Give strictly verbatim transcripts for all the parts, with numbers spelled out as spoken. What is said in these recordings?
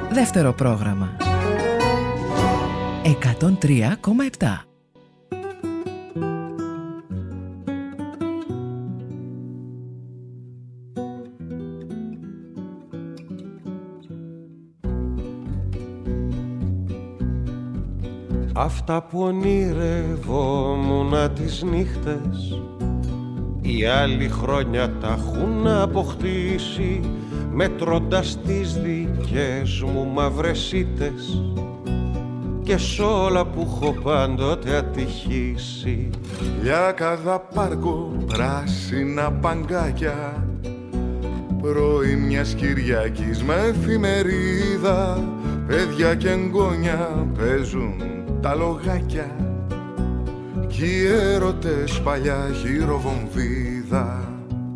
Δεύτερο πρόγραμμα εκατόν τρία κόμμα επτά. Αυτά που ονειρευόμουν τις νύχτες, οι άλλοι χρόνια τα έχουν αποκτήσει, μετρώντας τις δικές μου μαυρεσίτες και σ' όλα που έχω πάντοτε ατυχήσει. Λιάκαδα πάρκο, πράσινα παγκάκια, πρωί μιας Κυριακής με εφημερίδα, παιδιά και εγγόνια παίζουν τα λογάκια κι οι έρωτες παλιά χειροβομβίδα.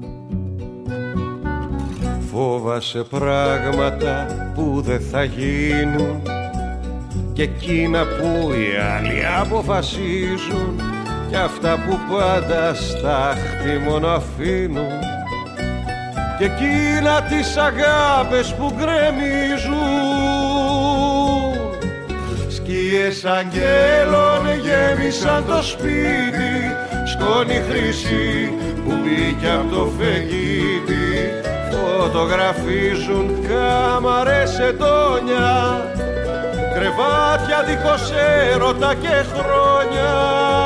Φόβασε πράγματα που δεν θα γίνουν και εκείνα που οι άλλοι αποφασίζουν και αυτά που πάντα στάχτη μόνο αφήνουν και εκείνα τις αγάπες που γκρεμίζουν. Σκιές αγγέλων γέμισαν το σπίτι, σκόνη χρυσή που μπήκε από το φεγγίτι, φωτογραφίζουν κάμαρες ετώνια, κρεβάτια δίχως έρωτα και χρόνια.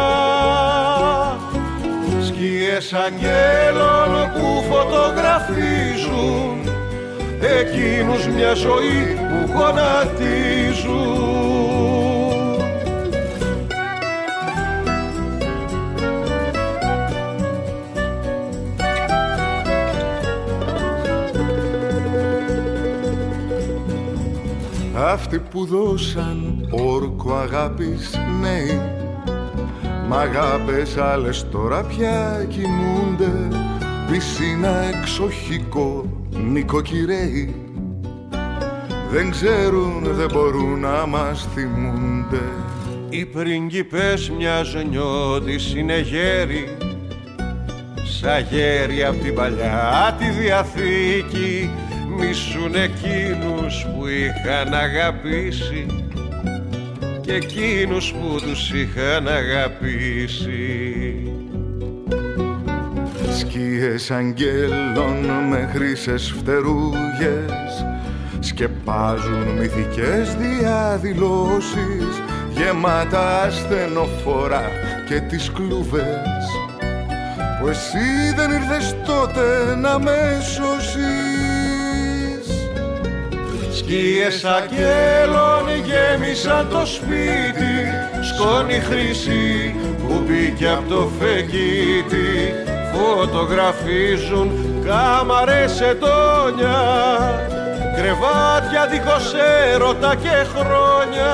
Σκιές αγγέλων που φωτογραφίζουν εκείνους μια ζωή που γονατίζουν. Αυτοί που δώσαν όρκο αγάπης νέοι, μ' αγάπες άλλες τώρα πια κοιμούνται, πισίνα εξοχικό νοικοκυρέοι, δεν ξέρουν, δεν μπορούν να μας θυμούνται. Οι πριγκιπές μιας νιώτης είναι γέροι, σαν γέροι απ' την παλιά τη Διαθήκη, μισούν εκείνους που είχαν αγαπήσει και εκείνους που τους είχαν αγαπήσει. Σκιές αγγέλων με χρύσες φτερούγες σκεπάζουν μυθικές διαδηλώσεις, γεμάτα ασθενοφόρα και τις κλούβες που εσύ δεν ήρθες τότε να με σώσεις. Σκιές αγγέλων γέμισαν το σπίτι, σκόνη χρυσή που μπήκε από το φεγγίτι, φωτογραφίζουν κάμαρες ετώνια, κρεβάτια δίχως έρωτα και χρόνια.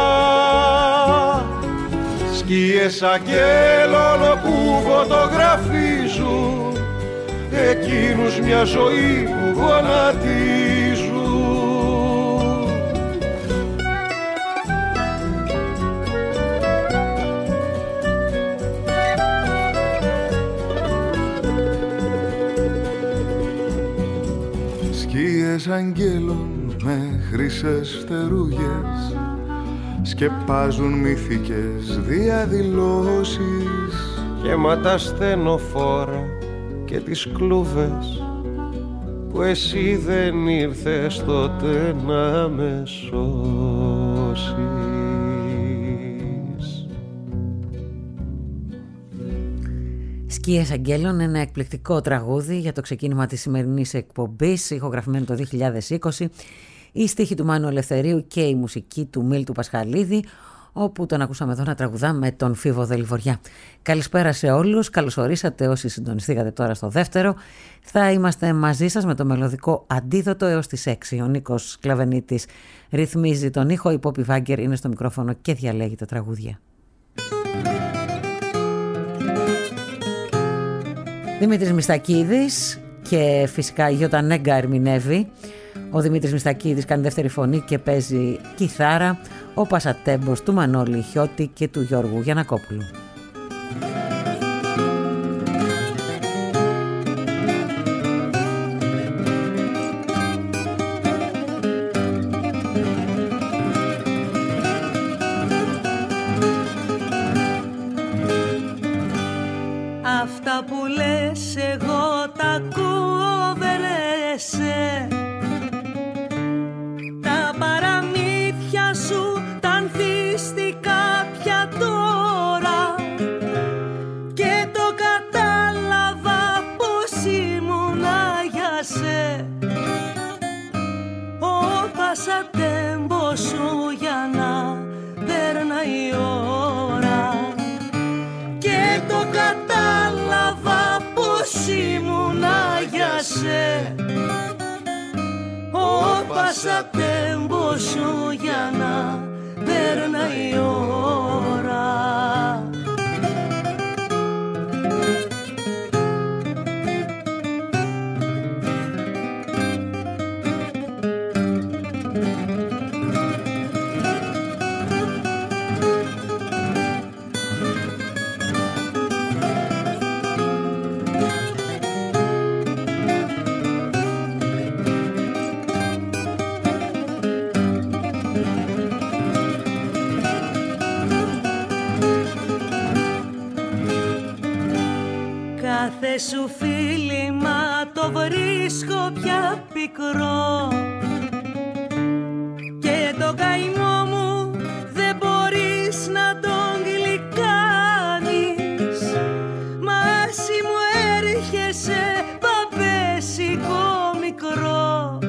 Σκιές αγγέλων που φωτογραφίζουν εκείνους μια ζωή που γονατίζουν. Σκιές αγγέλων με χρυσές φτερούγες σκεπάζουν μυθικές διαδηλώσεις, γεμάτα στενοφόρα και τις κλούβες που εσύ δεν ήρθες τότε να με σώσεις. Σκιές αγγέλων, ένα εκπληκτικό τραγούδι για το ξεκίνημα της σημερινής εκπομπής, ηχογραφημένο το δύο χιλιάδες είκοσι. Η στίχη του Μάνου Ελευθερίου και η μουσική του Μίλτου Πασχαλίδη, όπου τον ακούσαμε εδώ να τραγουδά με τον Φίβο Δελιβοριά. Καλησπέρα σε όλους, καλώς ορίσατε όσοι συντονιστήκατε τώρα στο δεύτερο. Θα είμαστε μαζί σας με το μελωδικό αντίδοτο έως τις έξι. Ο Νίκος Κλαβενίτης ρυθμίζει τον ήχο, η Πόπη Βάγκερ είναι στο μικρόφωνο και διαλέγει τα τραγούδια. Δημήτρης Μιστακίδης και φυσικά η Γιώτα Νέγκα ερμηνεύει. Ο Δημήτρης Μιστακίδης κάνει δεύτερη φωνή και παίζει κιθάρα. Ο Πασατέμπος του Μανώλη Χιώτη και του Γιώργου Γιαννακόπουλου. πασατέμπο σου για να περνάει η ώρα και το κατάλαβα πως ήμουνα για σε. Ω πασατέμπο σου για να περνάει η ώρα. Κάθε σου φίλημα το βρίσκω πια πικρό και το καημό μου δεν μπορείς να τον γλυκάνεις. Μάση μου έρχεσαι παπέσικο μικρό,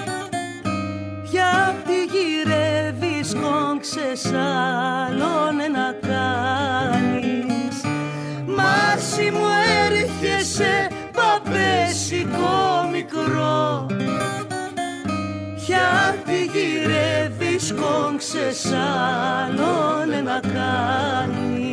γιατί γυρεύεις κόγξες άλλον να κάνεις. Μάση μου έρχεσαι παπέσικο μικρό, γιατί γυρεύεις κόγξες άλλον να κάνεις.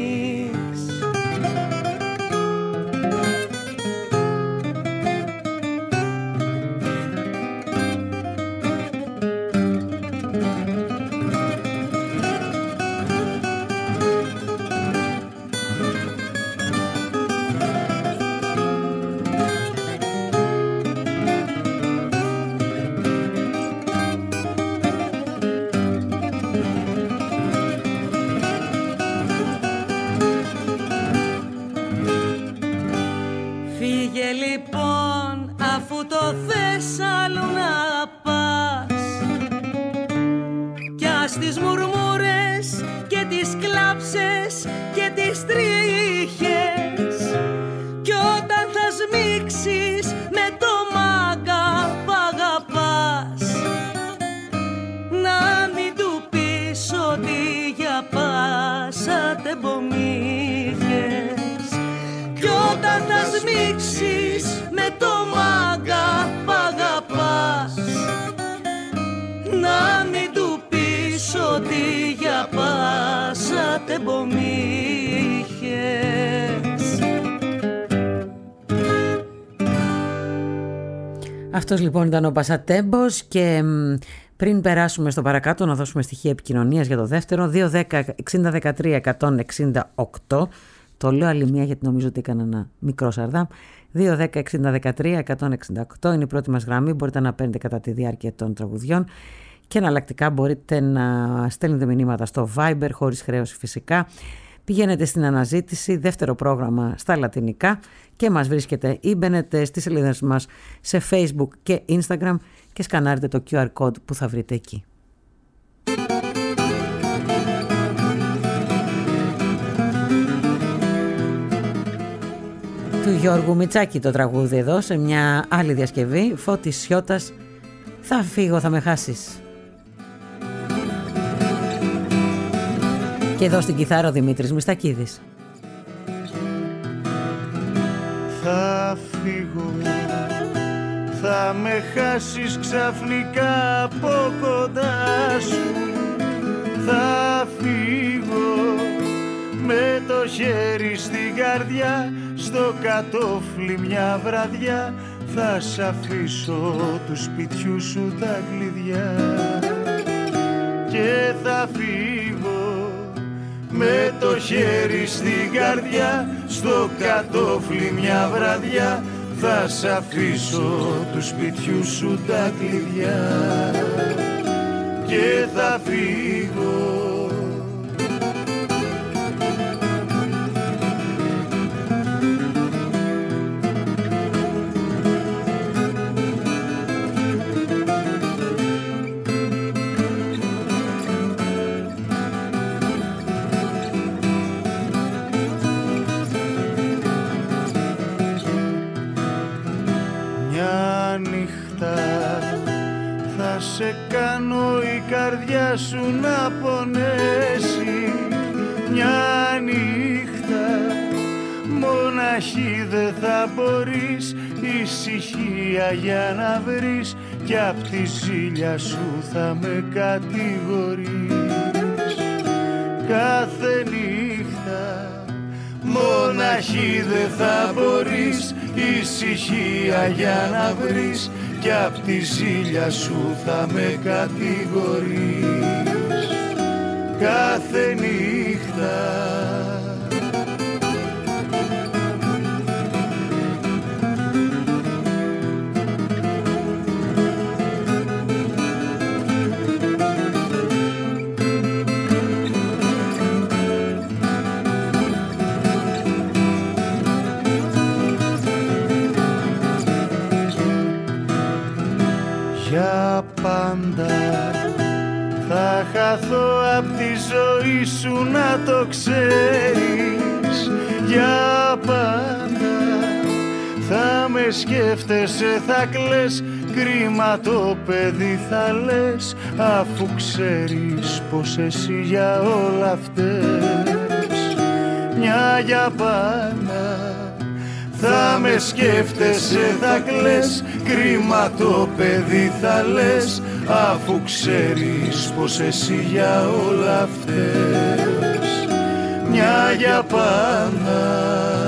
Τις μουρμούρες και τις κλάψες και τις τρίχες, κι όταν θα σμίξεις με το μάγκα που αγαπάς, να μην του πεις ότι για πάσα τεμπομήθες. Κι όταν θα σμίξεις με το μάγκα που αγαπάς, να μην του ότι για πάσα τεμπομήθες. Αυτός λοιπόν ήταν ο Πασατέμπος και πριν περάσουμε στο παρακάτω να δώσουμε στοιχεία επικοινωνίας για το δεύτερο, δύο δέκα εξήντα δεκατρία εκατόν εξήντα οκτώ. Το λέω άλλη μία γιατί νομίζω ότι έκανα ένα μικρό σαρδάμ. δύο δέκα εξήντα δεκατρία εκατόν εξήντα οκτώ είναι η πρώτη μας γραμμή, μπορείτε να παίρνετε κατά τη διάρκεια των τραγουδιών. Και εναλλακτικά μπορείτε να στέλνετε μηνύματα στο Viber χωρίς χρέωση φυσικά. Πηγαίνετε στην αναζήτηση, δεύτερο πρόγραμμα στα λατινικά και μας βρίσκετε ή μπαίνετε στις σελίδες μας σε Facebook και Instagram και σκανάρετε το κιου αρ code που θα βρείτε εκεί. Του Γιώργου Μητσάκη το τραγούδι εδώ σε μια άλλη διασκευή, Φώτης Σιώτας, θα φύγω θα με χάσεις. Και εδώ στην κιθάρα ο Δημήτρης Μιστακίδης. Θα φύγω, θα με χάσεις ξαφνικά από κοντά σου. Θα φύγω με το χέρι στην καρδιά, στο κατόφλι μια βραδιά. Θα σ' αφήσω του σπιτιού σου τα κλειδιά και θα φύγω με το χέρι στην καρδιά, στο κατόφλι μια βραδιά. Θα σ' αφήσω του σπιτιού σου τα κλειδιά και θα φύγω. θα σε κάνω η καρδιά σου να πονέσει. Μια νύχτα μοναχή δεν θα μπορείς ησυχία για να βρεις, κι απ' τη ζήλια σου θα με κατηγορείς. Κάθε νύχτα μοναχή δεν θα μπορείς ησυχία για να βρεις, κι απ' τη ζήλια σου θα με κατηγορείς. Κάθε νύχτα για πάντα θα χαθώ απ' τη ζωή σου να το ξέρεις. Για πάντα θα με σκέφτεσαι, θα κλαις, κρίμα το παιδί θα λες, αφού ξέρεις πως εσύ για όλα φταίς. Μια για πάντα θα με σκέφτεσαι, θα κλαις, κρίμα το παιδί θα λες, αφού ξέρεις πως εσύ για όλα φταίς. Μια για πάντα.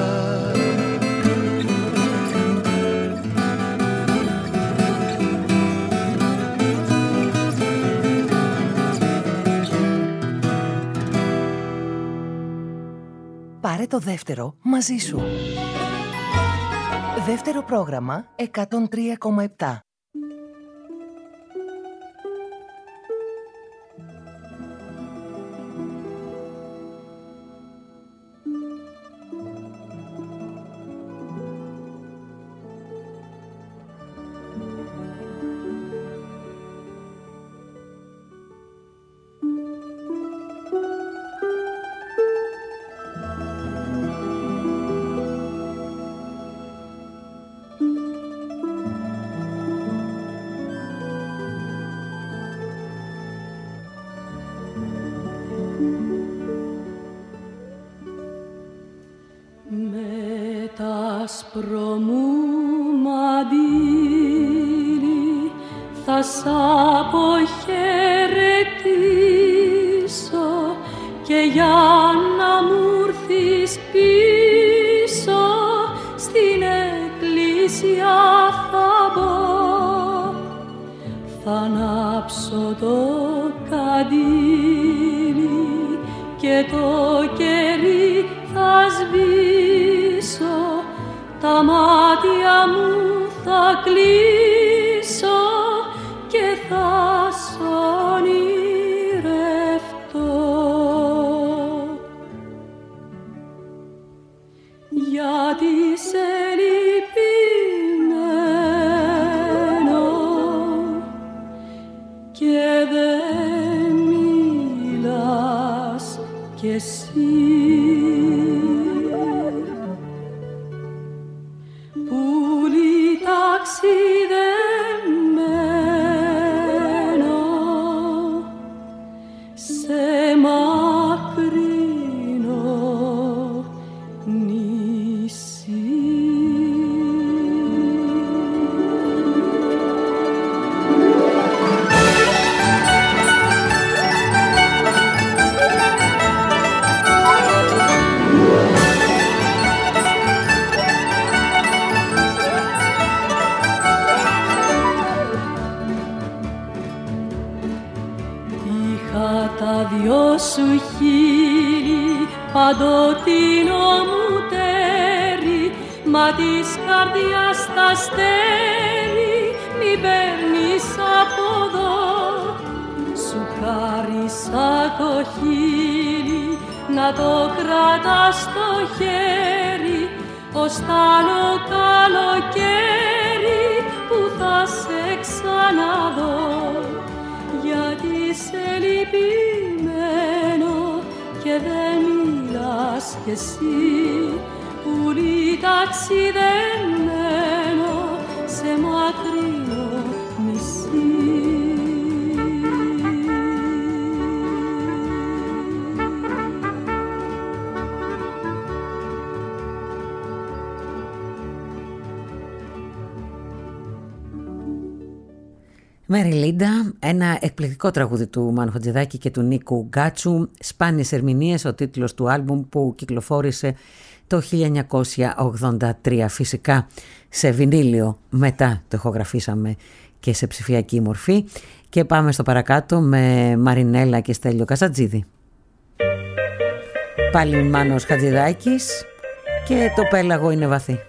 Πάρε το δεύτερο μαζί σου. Δεύτερο πρόγραμμα εκατόν τρία κόμμα επτά. άσπρο μου μαντίλι θα σ' αποχαιρετήσω και για να μου έρθεις πίσω στην εκκλησιά θα μπω, θα ανάψω το καντήλι και το κερί θα σβήσω, τα μάτια μου θα κλείσω και θα σ' ονειρευτώ. Γιατί σε λυπημένο και δεν μιλάς κι εσύ, πουλί ταξιδεμένο σε μακρινό νησί. Τα δυο σου χείλη παντοτινό μου τέρι, μα της καρδιάς τα αστέρι μη παίρνεις από εδώ. Σου χάρισα το χείλη να το κρατάς στο χέρι, ως τ' άλλο καλοκαίρι που θα σε ξαναδώ. Γιατί σε λυπημένο και δεν μιλάς κι εσύ, πουλί ταξιδεμένο σε μακρινό νησί. Μέρι Λίντα, ένα εκπληκτικό τραγούδι του Μάνου Χατζηδάκη και του Νίκου Γκάτσου, σπάνιες ερμηνείες, ο τίτλος του άλμπουμ που κυκλοφόρησε το χίλια εννιακόσια ογδόντα τρία. Φυσικά σε βινίλιο, μετά το ηχογραφήσαμε και σε ψηφιακή μορφή. Και πάμε στο παρακάτω με Μαρινέλα και Στέλιο Καζατζίδη. Πάλι Μάνος Χατζηδάκης και το πέλαγο είναι βαθύ.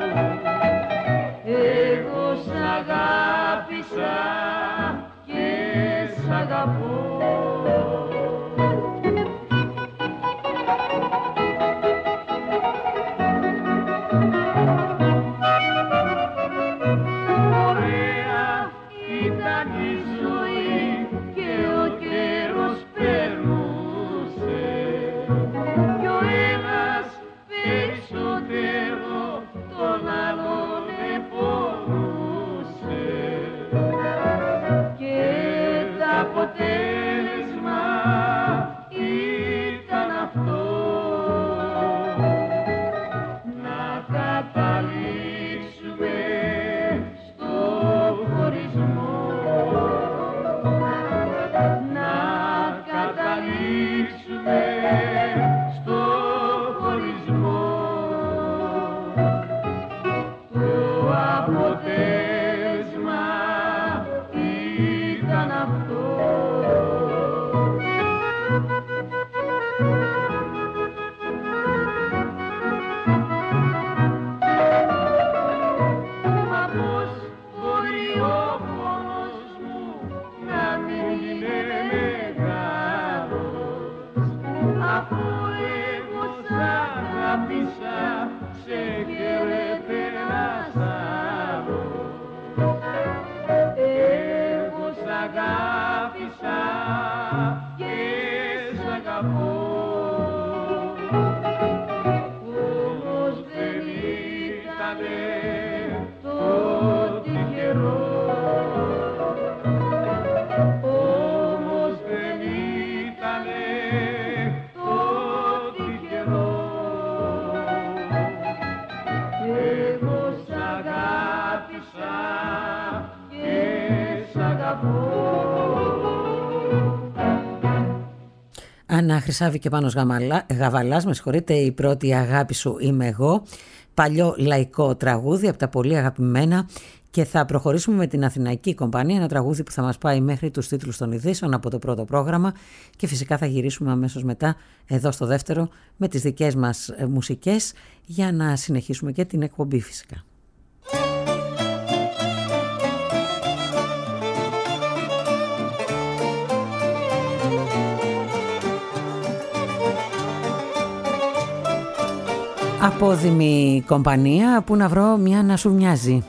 Αγάπησα και Άννα Χρυσάβη και Πάνος Γαβαλάς, με συγχωρείτε, η πρώτη αγάπη σου είμαι εγώ. Παλιό λαϊκό τραγούδι από τα πολύ αγαπημένα, και θα προχωρήσουμε με την Αθηναϊκή Κομπανία, ένα τραγούδι που θα μας πάει μέχρι τους τίτλους των ειδήσεων από το πρώτο πρόγραμμα, και φυσικά θα γυρίσουμε αμέσως μετά εδώ στο δεύτερο με τις δικές μας μουσικές για να συνεχίσουμε και την εκπομπή φυσικά. Απόδημη Κομπανία, που να βρω μια να σου μοιάζει.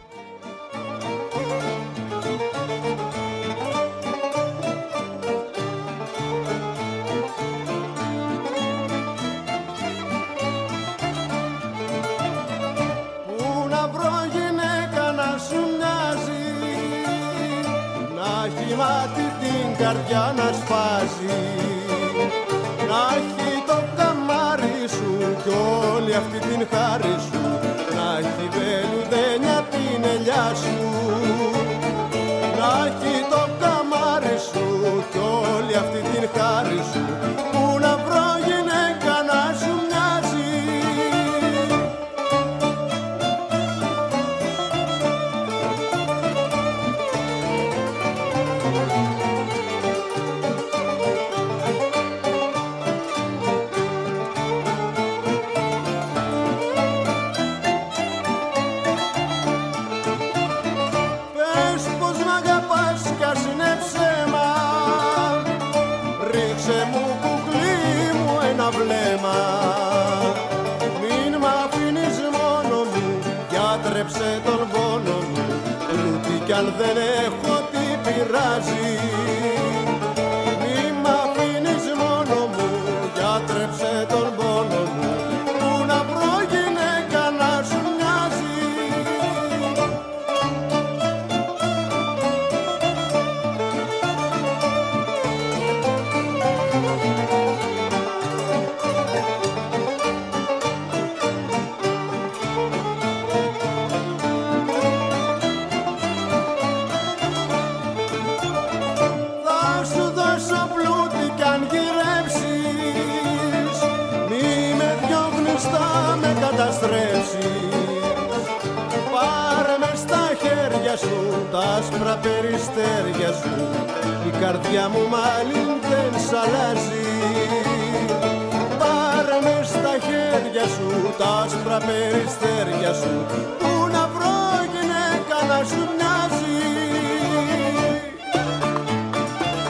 Πού να βρω γυναίκα να σου μοιάζει, να έχει μάτι την καρδιά να σπάζει, να έχει το καμάρι σου κι όλη αυτή την χάρη σου, να έχει βελουδένια την ελιά σου, να έχει το καμάρι σου κι όλη αυτή την χάρη σου. Πού να βρω γυναίκα να σου μοιάζει. Μην μ' αφήνεις μόνο μου, γιατρέψε τον πόνο μου, ούτε κι αν δεν έχω τι πειράζει. Μην μ' αφήνεις μόνο μου, γιατρέψε τον πόνο μου, που να βρω γυναίκα να σου μοιάζει. Πάρε με στα χέρια σου τα άσπρα περιστέρια σου, η καρδιά μου μάλλον δεν σ' αλλάζει. Πάρε με στα χέρια σου τα άσπρα περιστέρια σου, που να βρω γυναίκα να σου μοιάζει.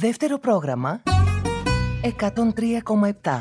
Δεύτερο πρόγραμμα εκατόν τρία κόμμα επτά.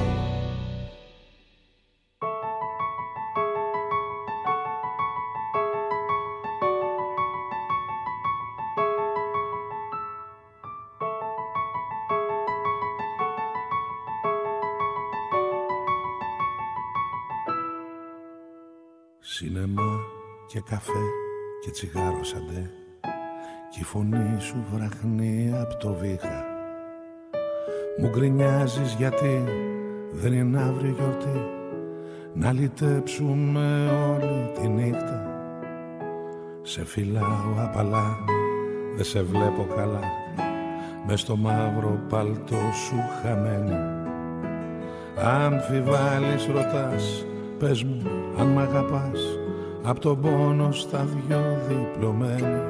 Σινεμά και καφέ και τσιγάρο σαντέ κι η φωνή σου βραχνεί απ' το βήχα. Μου γκρινιάζεις γιατί δεν είναι αύριο γιορτή, να λυτέψουμε όλη τη νύχτα. Σε φυλάω απαλά, δεν σε βλέπω καλά, μες στο μαύρο παλτό σου χαμένη. Αν αμφιβάλλεις ρωτάς, πες μου αν μ' αγαπάς, απ' τον πόνο στα δυο διπλωμένοι.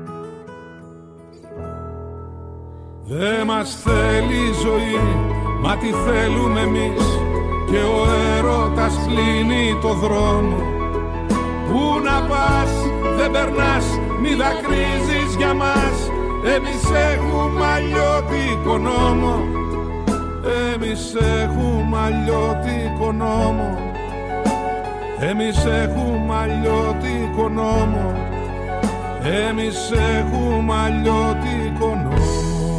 Δε μας θέλει η ζωή, μα τι θέλουμε εμείς, και ο έρωτας κλείνει το δρόμο. Πού να πας, δεν περνάς, μη δακρύζεις για μας, εμείς έχουμε αλλιώτικο νόμο. Εμείς έχουμε αλλιώτικο νόμο. Εμείς έχουμε αλλιώτικο νόμο. Εμείς έχουμε αλλιώτικο νόμο.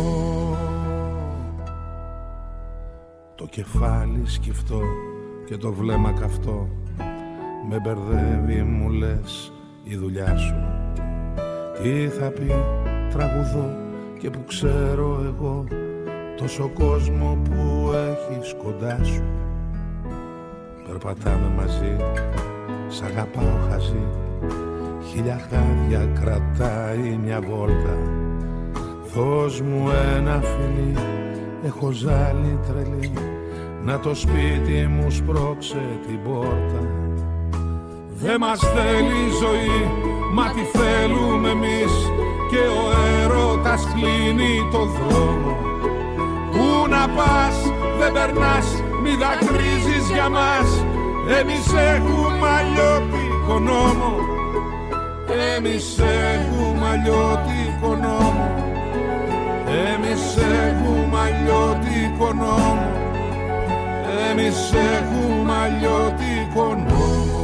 Το κεφάλι σκυφτό και το βλέμμα καυτό με μπερδεύει, μου λες, η δουλειά σου. Τι θα πει τραγουδώ και που ξέρω εγώ τόσο κόσμο που έχεις κοντά σου. Περπατάμε μαζί, σ' αγαπάω χαζί, χίλια χάδια κρατάει μια βόλτα. Δώσ' μου ένα φιλί, έχω ζάλη τρελή, να το σπίτι μου σπρώξε την πόρτα. Δε μας θέλει η ζωή, μα τι θέλουμε εμείς, και ο έρωτας κλείνει το δρόμο. Πού να πας, δεν περνάς, μη δακρύζεις για μας, εμείς έχουμε αλλιώτικο νόμο. Εμείς έχουμε αλλιώτικο νόμο. Εμείς έχουμε αλλιώτικο νόμο. Εμείς έχουμε αλλιώτικο νόμο.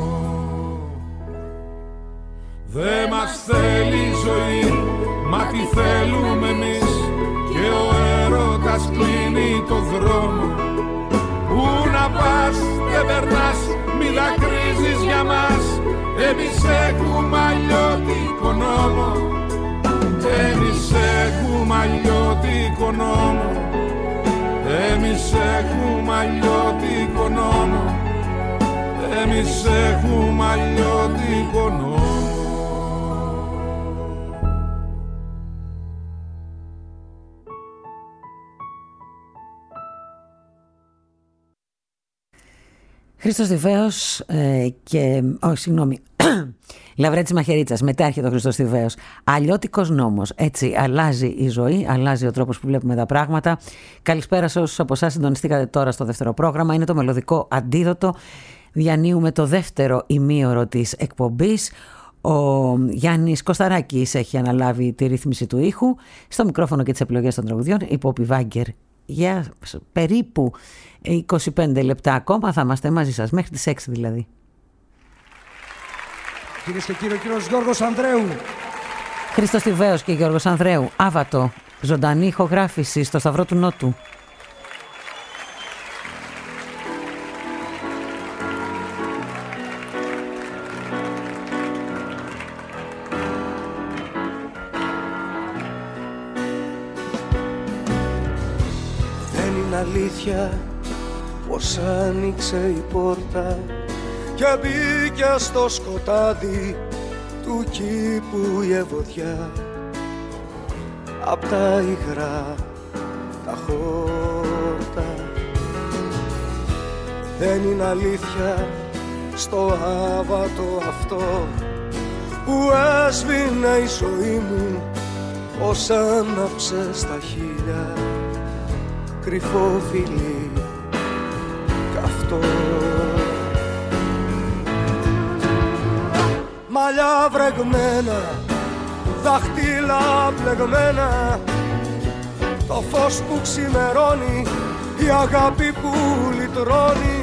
Δε μας θέλει η ζωή, μα τι θέλουμε εμείς, και ο έρωτας κλείνει το δρόμο. Πού να πας, δεν περνάς, μη δακρύζεις για μας, εμείς έχουμε αλλιώτικο νόμο. Εμείς έχουμε αλλιώτικο νόμο. Εμείς έχουμε αλλιώτικο νόμο. Εμείς έχουμε αλλιώτικο νόμο. Χρήστος Θηβαίος ε, και... Όχι, συγγνώμη. Λαβρέτης Μαχαιρίτσας, μετά έρχεται ο Χρήστος Θηβαίος. Αλλιώτικος νόμος. Έτσι αλλάζει η ζωή, αλλάζει ο τρόπος που βλέπουμε τα πράγματα. Καλησπέρα σε όσους από εσάς συντονιστήκατε τώρα στο δεύτερο πρόγραμμα. Είναι το μελωδικό αντίδοτο. Διανύουμε το δεύτερο ημίωρο της εκπομπής. Ο Γιάννης Κωσταράκης έχει αναλάβει τη ρύθμιση του ήχου. Στο μικρόφωνο και τις επιλογές των τραγουδιών η Πόπη Βάγκερ. Για περίπου είκοσι πέντε λεπτά ακόμα θα είμαστε μαζί σας, μέχρι τις έξι δηλαδή. Κυρίες και κύριοι, ο κύριος Γιώργος Ανδρέου. Χρήστος Θηβαίος και Γιώργος Ανδρέου. Άβατο, ζωντανή ηχογράφηση στο Σταυρό του Νότου. Δεν είναι αλήθεια πως άνοιξε η πόρτα και μπήκε στο σκοτάδι του κήπου η ευωδιά, απ' τα υγρά τα χόρτα. Δεν είναι αλήθεια στο άβατο αυτό που έσβηνε η ζωή μου, πως άναψε στα χείλια κρυφό φιλί καυτό. Μαλλιά βρεγμένα, δάχτυλα πλεγμένα, το φως που ξημερώνει, η αγάπη που λυτρώνει.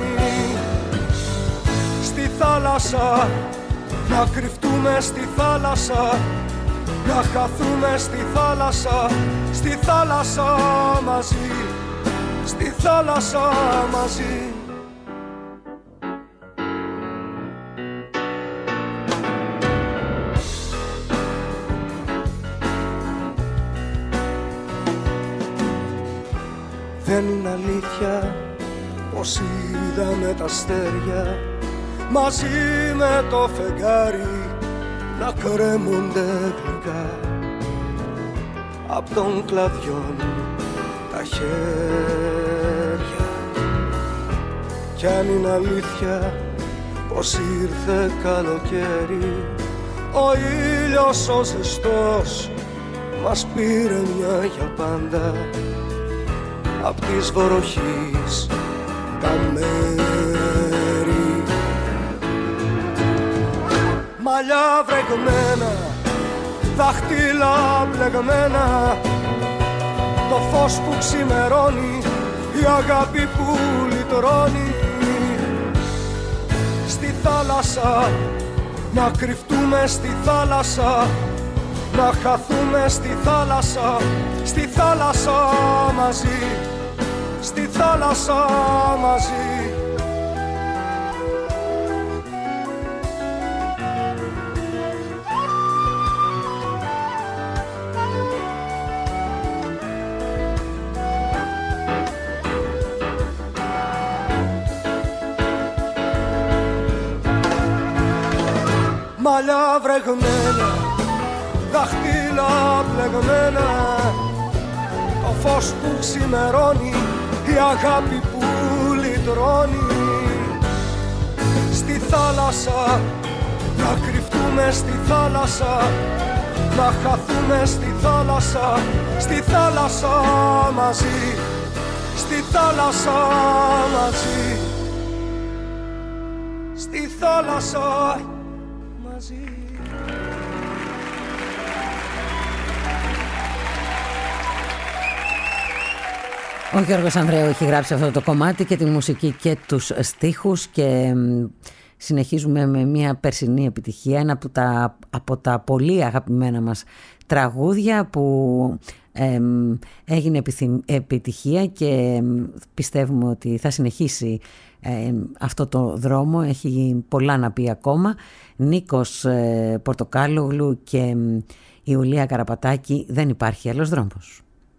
Στη θάλασσα, να κρυφτούμε στη θάλασσα, να χαθούμε στη θάλασσα, στη θάλασσα μαζί, στη θάλασσα μαζί. Δεν είναι αλήθεια πως είδαμε τα αστέρια μαζί με το φεγγάρι να κρέμονται γλυκά απ' των κλαδιών τα χέρια. Κι αν είναι αλήθεια πως ήρθε καλοκαίρι, ο ήλιος ο ζεστός μας πήρε μια για πάντα απ' της βροχής τα μέρη. Μαλλιά βρεγμένα, δάχτυλα μπλεγμένα, το φως που ξημερώνει, η αγάπη που λυτρώνει. Στη θάλασσα, να κρυφτούμε στη θάλασσα, να χαθούμε στη θάλασσα, στη θάλασσα μαζί, στη θάλασσα μαζί. Μαλλιά βρεγμένα, δάχτυλα πλεγμένα, το φως που ξημερώνει, η αγάπη που λυτρώνει. Στη θάλασσα, να κρυφτούμε στη θάλασσα, να χαθούμε στη θάλασσα, στη θάλασσα μαζί, στη θάλασσα μαζί, στη θάλασσα μαζί. Ο Γιώργος Ανδρέου έχει γράψει αυτό το κομμάτι και τη μουσική και τους στίχους και συνεχίζουμε με μια περσινή επιτυχία, ένα από τα, από τα πολύ αγαπημένα μας τραγούδια που ε, έγινε επιτυχία και πιστεύουμε ότι θα συνεχίσει ε, αυτό το δρόμο, έχει πολλά να πει ακόμα. Νίκος ε, Πορτοκάλογλου και Ιουλία Καραπατάκη, δεν υπάρχει άλλος δρόμος.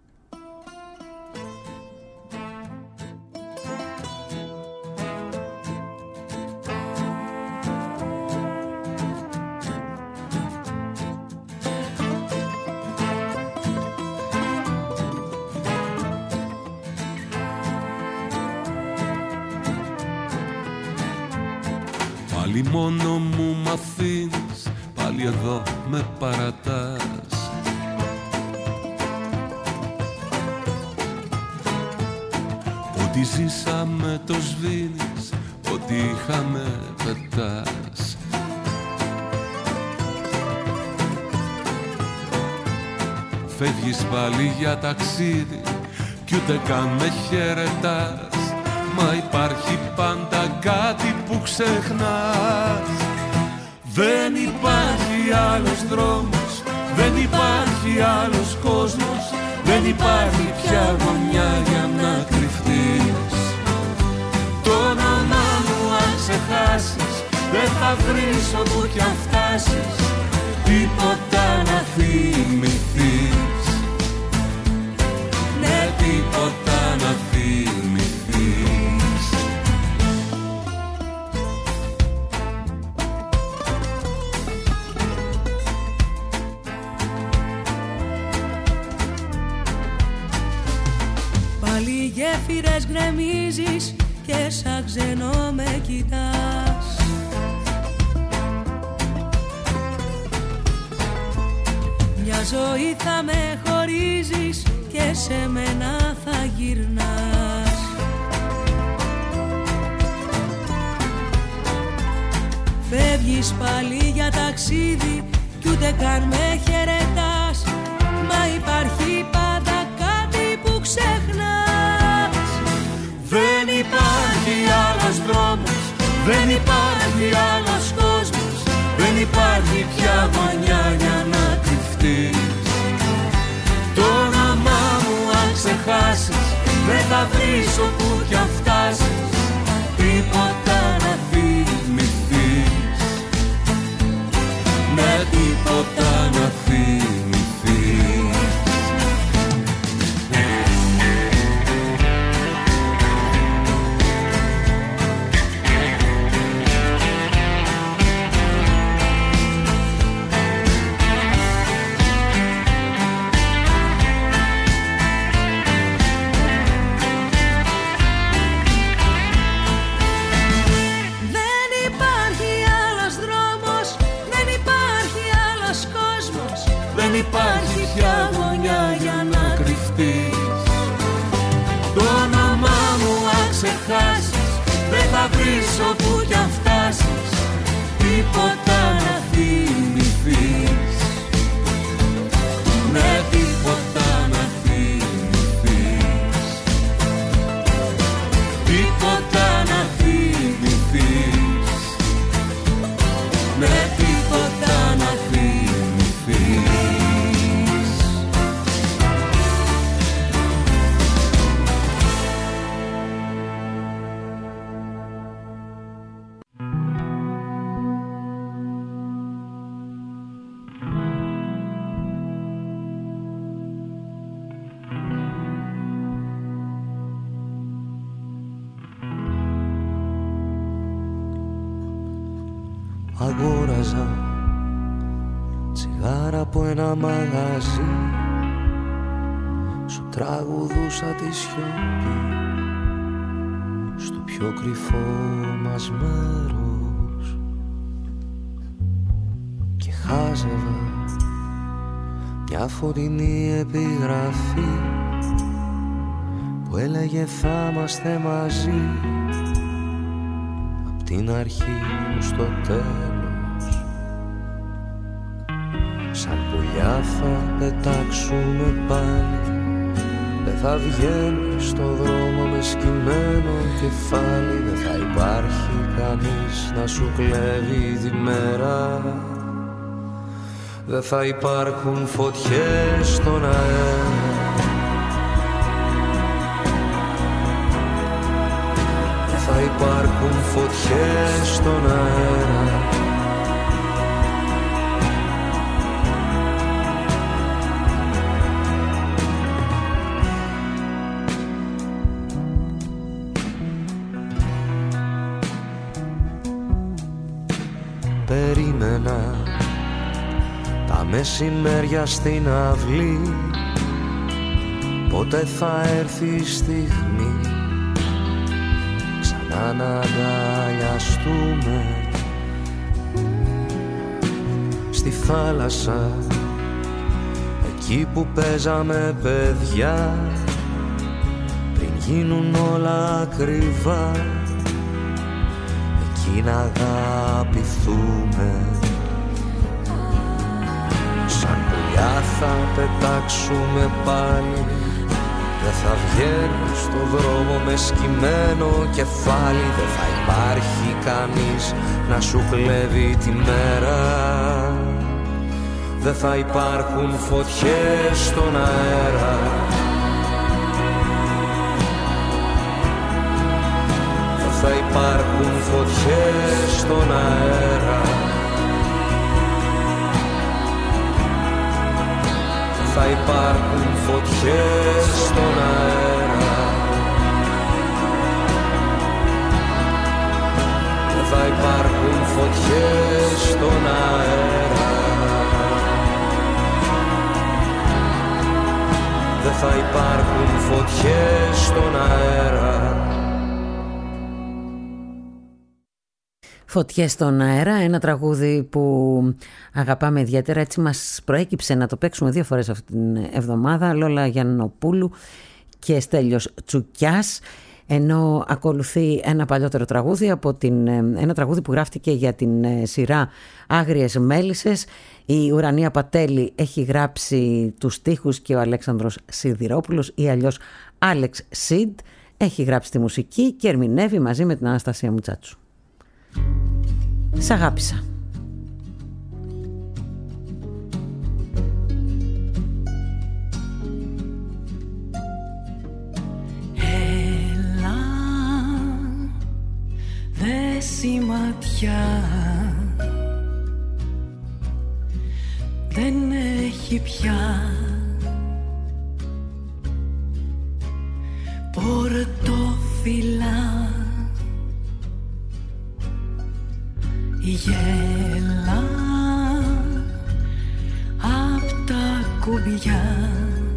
Πάλι μόνο μου μ' αφήνεις, πάλι εδώ με παρατάς. Ό,τι ζήσαμε το σβήνεις, ό,τι είχαμε πετάς. Φεύγεις πάλι για ταξίδι κι ούτε καν με χαιρετάς. Μα υπάρχει πάντα κάτι που ξεχνάς. Δεν υπάρχει άλλος δρόμος, δεν υπάρχει άλλος κόσμος, δεν υπάρχει πια γωνιά για να κρυφτείς. Το όνομά μου αν ξεχάσεις, δεν θα βρεις όπου κι αν φτάσεις τίποτα να θυμηθείς. Ναι, τίποτα να θυμηθείς. Πάλι γέφυρες γκρεμίζεις και σαν ξενό με κοιτάς. Μια ζωή θα με χωρίζεις και σε μένα θα γυρνάς. Φεύγεις πάλι για ταξίδι κι ούτε καν με χαιρετάς. Μα υπάρχει πάντα κάτι που άλλος δρόμος, δεν υπάρχει άλλος κόσμος, δεν υπάρχει πια γωνιά για να κρυφτείς. Το όνομά μου αν ξεχάσεις, δεν θα βρεις όπου κι αν φτάσεις τίποτα να θυμηθείς, με τίποτα να θυμηθείς. Δεν υπάρχει πια γωνιά για να κρυφτείς. Το όνομά μου αν ξεχάσεις, δεν θα βρεις όπου κι αν φτάσεις τίποτα να θυμηθείς, με τίποτα να θυμηθείς, τίποτα να θυμηθείς, με τίποτα να θυμηθείς. Αγόραζα τσιγάρα από ένα μαγαζί, σου τραγουδούσα τη σιωπή στο πιο κρυφό μας μέρος και χάζευα μια φωτεινή επιγραφή που έλεγε θα είμαστε μαζί απ' την αρχή ως το τέλος. Σαν πουλιά θα πετάξουμε πάλι, δεν θα βγαίνει στο δρόμο με σκυμμένο κεφάλι, δεν θα υπάρχει κανείς να σου κλέβει τη μέρα, δεν θα υπάρχουν φωτιές στον αέρα, δεν θα υπάρχουν φωτιές στον αέρα. Περίμενα τα μεσημέρια στην αυλή, πότε θα έρθει η στιγμή ξανά να αγκαλιαστούμε στη θάλασσα, εκεί που παίζαμε παιδιά πριν γίνουν όλα ακριβά, εκεί να αγαπηθούμε. Σαν πουλιά θα πετάξουμε πάλι, δεν θα βγαίνει στο δρόμο με σκυμμένο κεφάλι, δεν θα υπάρχει κανείς να σου κλέβει τη μέρα, δεν θα υπάρχουν φωτιές στον αέρα, θα υπάρχουν φωτιές στον αέρα, θα υπάρχουν φωτιές στον αέρα, θα υπάρχουν φωτιές στον αέρα, δεν θα υπάρχουν φωτιές στον αέρα. Φωτιές στον αέρα, ένα τραγούδι που αγαπάμε ιδιαίτερα, έτσι μας προέκυψε να το παίξουμε δύο φορές αυτή την εβδομάδα, Λόλα Γιαννοπούλου και Στέλιος Τσουκιάς, ενώ ακολουθεί ένα παλιότερο τραγούδι, από την, ένα τραγούδι που γράφτηκε για την σειρά Άγριες Μέλισσες. Η Ουρανία Πατέλη έχει γράψει τους στίχους και ο Αλέξανδρος Σιδηρόπουλος ή αλλιώς Άλεξ Σιντ. Έχει γράψει τη μουσική και ερμηνεύει μαζί με την Αναστασία Μουτσάτσου. Σ' αγάπησα. Έλα, δες η ματιά, δεν έχει πια πορτοφυλά. Γέλα απ' τα κουμπιά,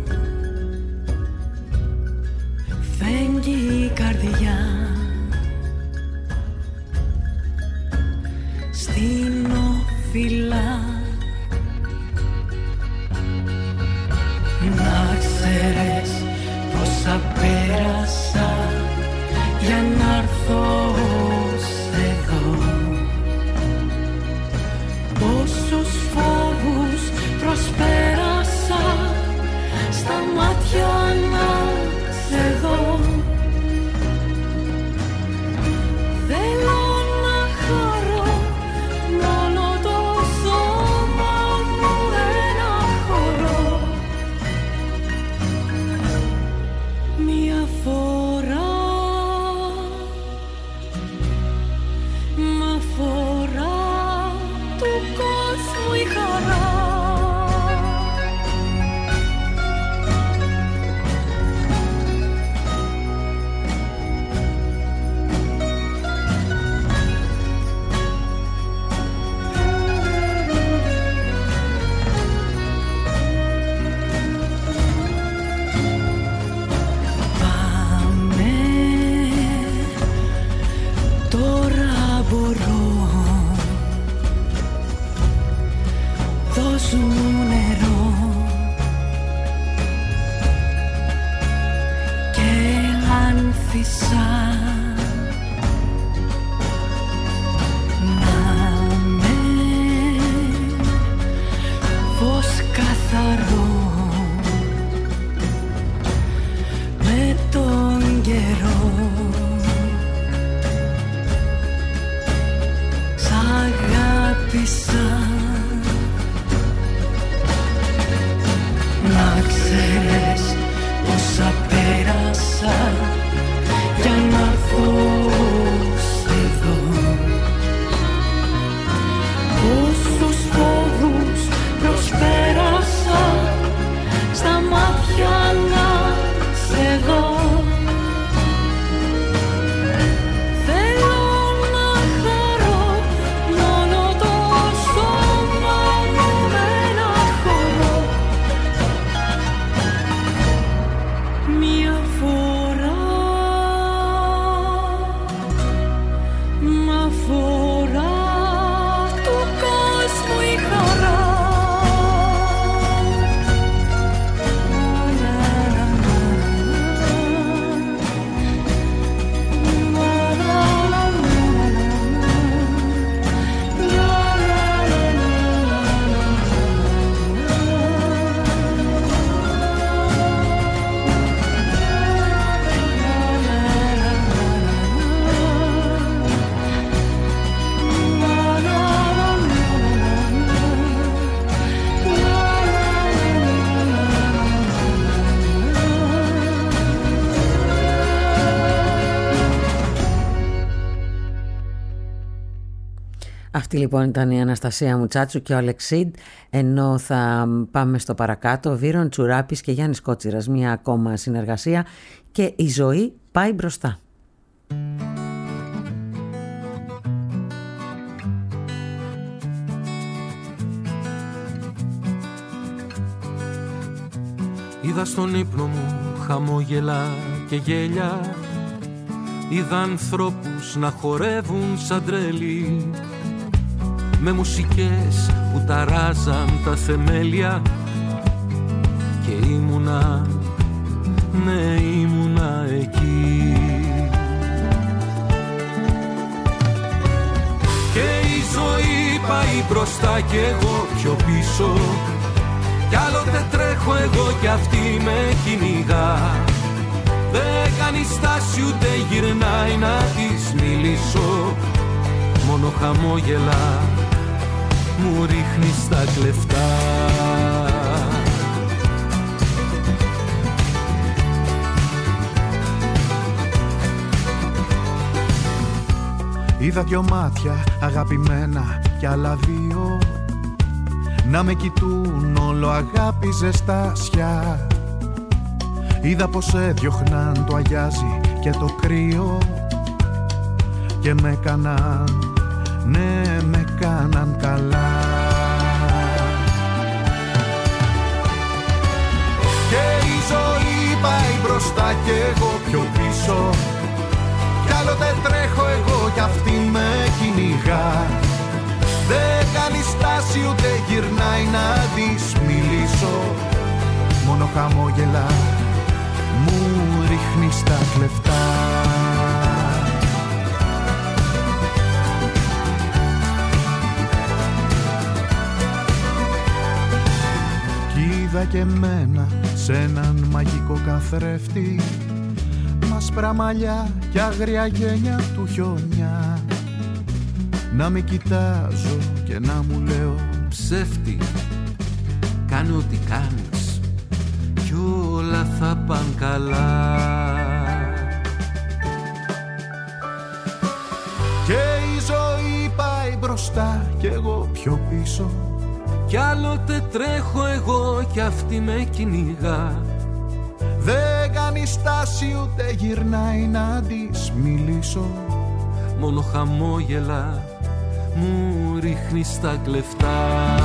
φέγγει η καρδιά στην οφειλά. Να ξέρεις πόσα πέρασα για να έρθω εδώ, πόσους φόβους προσπέρασα στα μάτια να σε δω. Θέλω να χαρώ μόνο το σώμα μου ένα χώρο, μια φορά, μα φορά του κόσμου η χαρά. Πάμε, τώρα μπορώ, δώσ' μου νερό και άνθησα, να με φως καθαρό με τον καιρό. Σ' αγάπησα, να ξέρεις πόσα πέρασα για να έρθω εδώ, πόσους φόβους προσπέρασα στα μάτια να σε δω. Θέλω να χαρώ μόνο το σώμα μου ένα χώρο, μια φορά, μα φορά του κόσμου η χαρά. Αυτή λοιπόν ήταν η Αναστασία Μουτσάτσου και ο Αλεξίντ, ενώ θα πάμε στο παρακάτω. Βύρον Τσουράπης και Γιάννης Κότσιρας, μια ακόμα συνεργασία και η ζωή πάει μπροστά. Είδα στον ύπνο μου χαμόγελα και γέλια, είδα ανθρώπους να χορεύουν σαν τρέλοι, με μουσικές που ταράζαν τα θεμέλια, και ήμουνα, ναι ήμουνα εκεί. Και η ζωή πάει μπροστά και εγώ πιο πίσω, κι άλλοτε τρέχω εγώ κι αυτή με κυνηγά. Δεν κάνει στάση ούτε γυρνάει να της μιλήσω. Μόνο χαμόγελα μου ρίχνει στα κλεφτά. Είδα δυο μάτια αγαπημένα κι άλλα δύο να με κοιτούν όλο αγάπη ζεστάσια. Είδα πως έδιωχναν το αγιάζι και το κρύο και με έκαναν, ναι με κάναν καλά. Και η ζωή πάει μπροστά και εγώ πιο πίσω κι άλλοτε τρέχω εγώ κι αυτή με κυνηγά. Δεν κάνει στάση ούτε γυρνάει να της μιλήσω. Μόνο χαμόγελα μου ρίχνει στα κλεφτά. Κι είδα και μένα σε έναν μαγικό καθρέφτη, μασπρά μαλλιά κι άγρια γένια του χιόνια, να με κοιτάζω και να μου λέω ψεύτη, κάνε ό,τι κάνεις κι όλα θα παν καλά. Και η ζωή πάει μπροστά κι εγώ πιο πίσω κι άλλοτε τρέχω εγώ κι αυτή με κυνηγά. Δεν κάνει στάση ούτε γυρνάει να της μιλήσω. Μόνο χαμόγελα μου ρίχνει στα κλεφτά.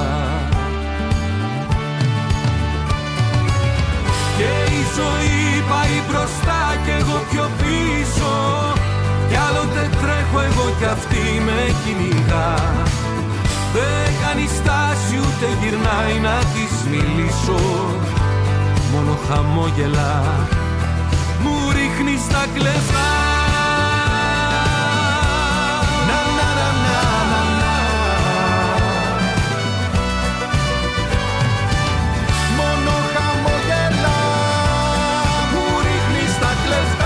Και η ζωή πάει μπροστά κι εγώ πιο πίσω κι άλλοτε τρέχω εγώ κι αυτή με κυνηγά. Δεν κάνει στάση ούτε γυρνάει να της μιλήσω. Μόνο χαμόγελα μου ρίχνει στα κλεφτά. Να, να, να, να, να, να. Μόνο χαμόγελα μου ρίχνει στα κλεφτά.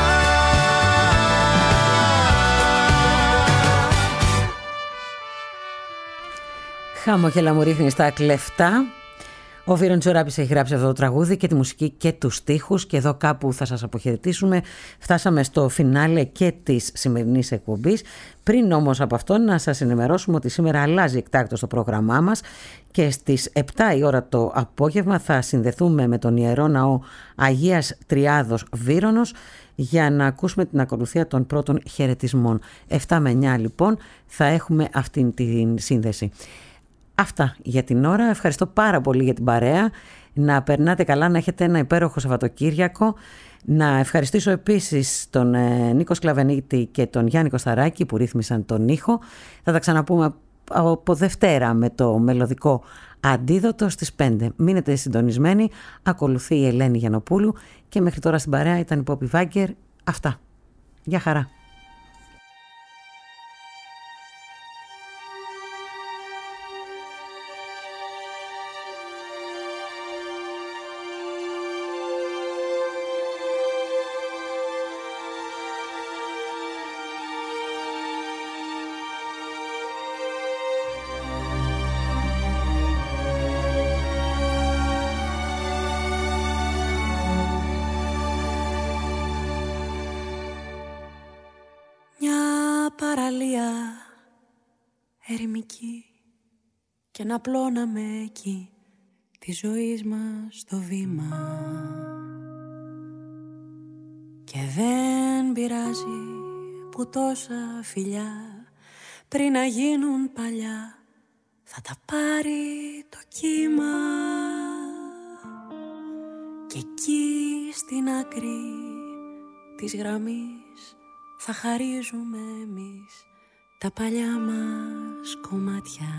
Χαμόγελα μου ρίχνει στα κλεφτά. Ο Βίρον Τσοράπης έχει γράψει αυτό το τραγούδι και τη μουσική και τους στίχους και εδώ κάπου θα σας αποχαιρετήσουμε. Φτάσαμε στο φινάλε και της σημερινής εκπομπής. Πριν όμως από αυτό να σας ενημερώσουμε ότι σήμερα αλλάζει εκτάκτως το πρόγραμμά μας και στις επτά η ώρα το απόγευμα θα συνδεθούμε με τον Ιερό Ναό Αγίας Τριάδος Βύρωνος για να ακούσουμε την ακολουθία των πρώτων χαιρετισμών. επτά με εννιά λοιπόν θα έχουμε αυτήν την σύνδεση. Αυτά για την ώρα. Ευχαριστώ πάρα πολύ για την παρέα. Να περνάτε καλά, να έχετε ένα υπέροχο Σαββατοκύριακο. Να ευχαριστήσω επίσης τον Νίκο Σκλαβενίτη και τον Γιάννη Κωσταράκη που ρύθμισαν τον ήχο. Θα τα ξαναπούμε από Δευτέρα με το μελωδικό αντίδοτο στις πέντε. Μείνετε συντονισμένοι. Ακολουθεί η Ελένη Γιαννοπούλου και μέχρι τώρα στην παρέα ήταν η Πόπη Βάγκερ. Αυτά. Γεια χαρά. Ερημική και να πλώναμε εκεί τη ζωή μας στο βήμα και δεν πειράζει που τόσα φιλιά πριν να γίνουν παλιά θα τα πάρει το κύμα και εκεί στην άκρη της γραμμής θα χαρίζουμε εμείς τα παλιά μας κομμάτια.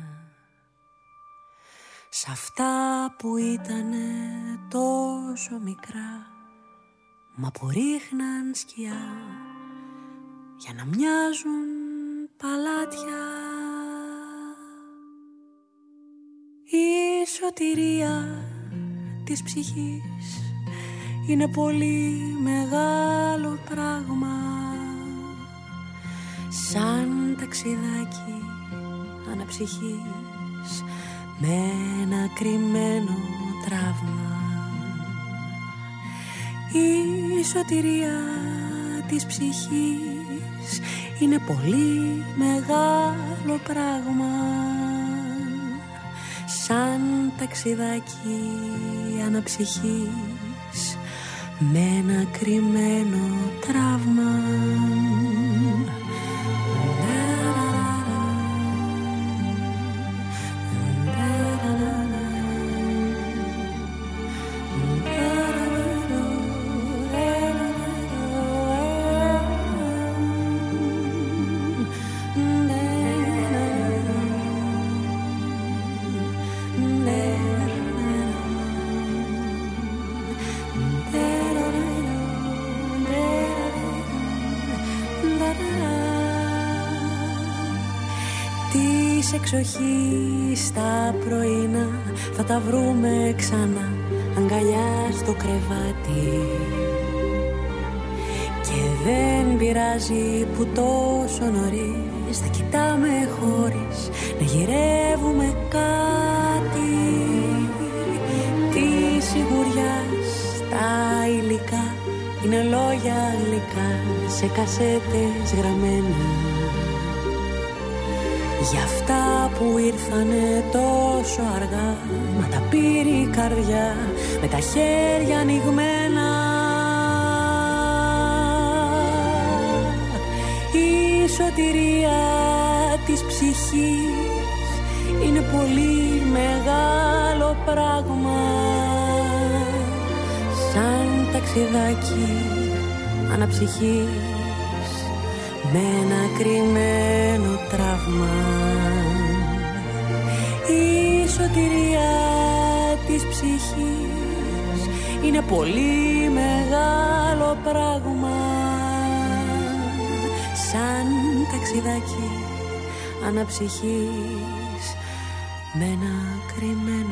Σ' αυτά που ήτανε τόσο μικρά μα που ρίχναν σκιά για να μοιάζουν παλάτια. Η σωτηρία της ψυχής είναι πολύ μεγάλο πράγμα. Σαν ταξιδάκι αναψυχής με ένα κρυμμένο τραύμα. Η σωτηρία της ψυχής είναι πολύ μεγάλο πράγμα. Σαν ταξιδάκι αναψυχής με ένα κρυμμένο τραύμα. Εξοχή στα πρωινά θα τα βρούμε ξανά αγκαλιά στο κρεβάτι. Και δεν πειράζει που τόσο νωρίς θα κοιτάμε χωρίς να γυρεύουμε κάτι. Τη σιγουριά στα υλικά είναι λόγια γλυκά σε κασέτες γραμμένα. Για αυτά που ήρθανε τόσο αργά, μα τα πήρε η καρδιά με τα χέρια ανοιγμένα. Η σωτηρία της ψυχής είναι πολύ μεγάλο πράγμα. Σαν ταξιδάκι αναψυχής με ένα κρυμμένο τραύμα. Η σωτηρία της ψυχής είναι πολύ μεγάλο πράγμα. Σαν ταξιδάκι αναψυχής με ένα κρυμμένο